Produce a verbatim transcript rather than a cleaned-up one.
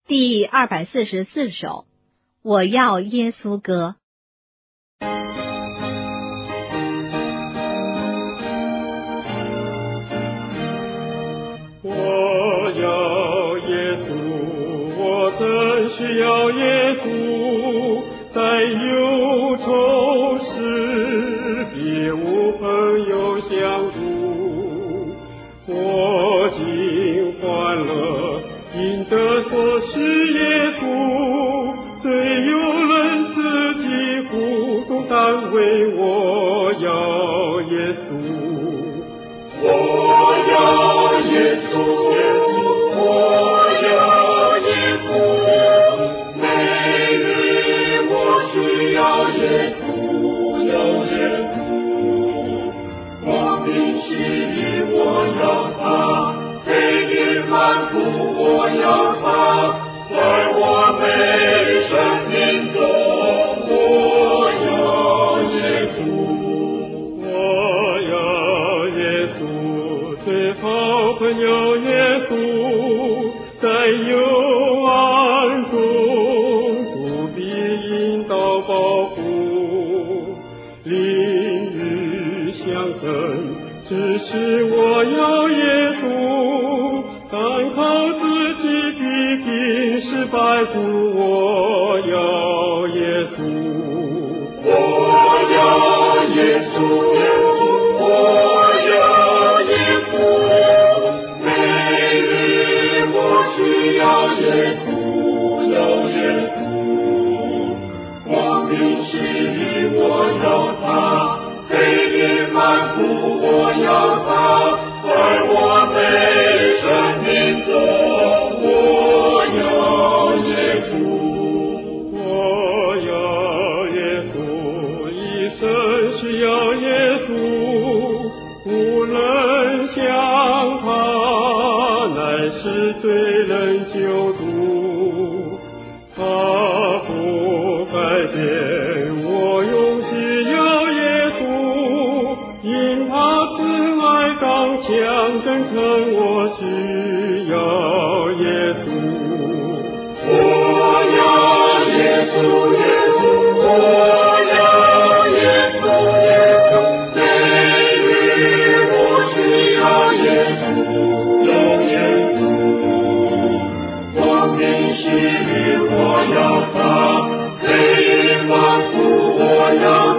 第二百四十四首，我要耶稣歌。 我要耶稣，我真需要耶稣，在忧愁时别无朋友相助，我尽欢乐因得所需耶稣，虽有人自己苦痛，但为我要耶稣。我要耶稣，我要耶稣，每日我需要耶稣，要耶稣，光明喜悦我要他，悲悯满足我要他，在我每生命中我要耶稣。我要耶稣，最好朋友耶稣，在幽暗中不必引导保护，淋雨相赠，只是我要耶稣，单靠自己必定失败不，我要耶稣。我要耶稣，我要耶稣，每日我需要耶稣，要耶稣，光明喜悦我要他，悲悯满足我要他，在我每生命中我要耶稣。我要耶稣，一生需要耶稣，无人像他，乃是罪人救度，他不改变，我永需要耶稣，因他慈爱刚强，真诚我需要耶稣。我要耶稣，耶稣，我要耶稣，耶稣，每日我需要耶稣，要耶稣，光明喜悦我要他，悲悯满足我要